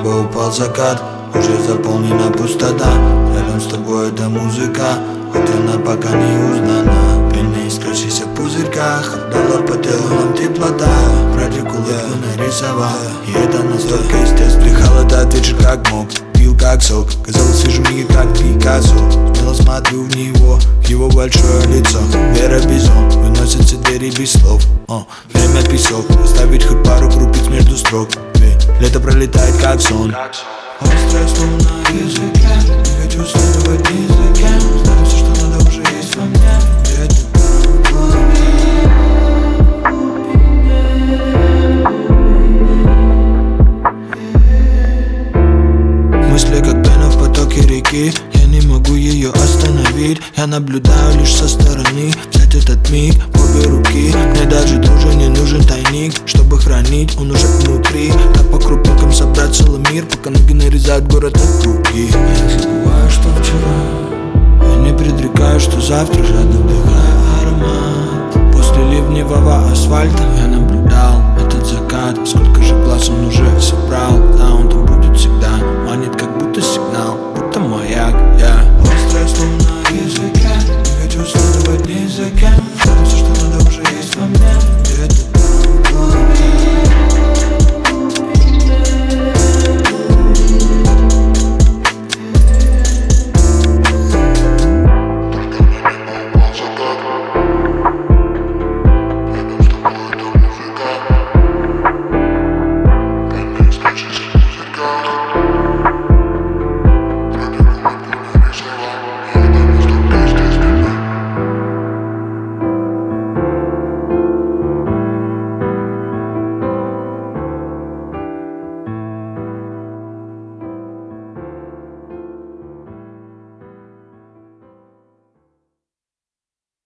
неба упал закат, уже заполнена пустота. Рядом с тобой эта музыка, хоть она пока не узнана. Пыльные искрящиеся в пузырьках, отдала по телу нам теплота. Братик улыбку нарисовал, и это настолько естественно. Вдыхал этот вечер как мог, пил как сок. Казалось, вижу миги как Пикассо. Смело смотрю в него, его большое лицо. Вера Бизон выносится двери без слов. Время песок, оставить хоть пару крупиц между строк. Лето пролетает как сон. Острое слово на языке, не хочу следовать ни за кем. Знаю все, что надо, уже есть во мне. Где ты там? Мысли как пена в потоке реки, я не могу ее остановить. Я наблюдаю лишь со стороны, взять этот миг в обе руки. Мне даже друже не нужен тайник, чтобы хранить, он уже внутри. Так по крупинкам собрать целый мир, пока ноги нарезают город на круги. Я забываю, что вчера, я не предрекаю, что завтра, жадно вдыхаю аромат. После ливневого асфальта я наблюдал этот закат.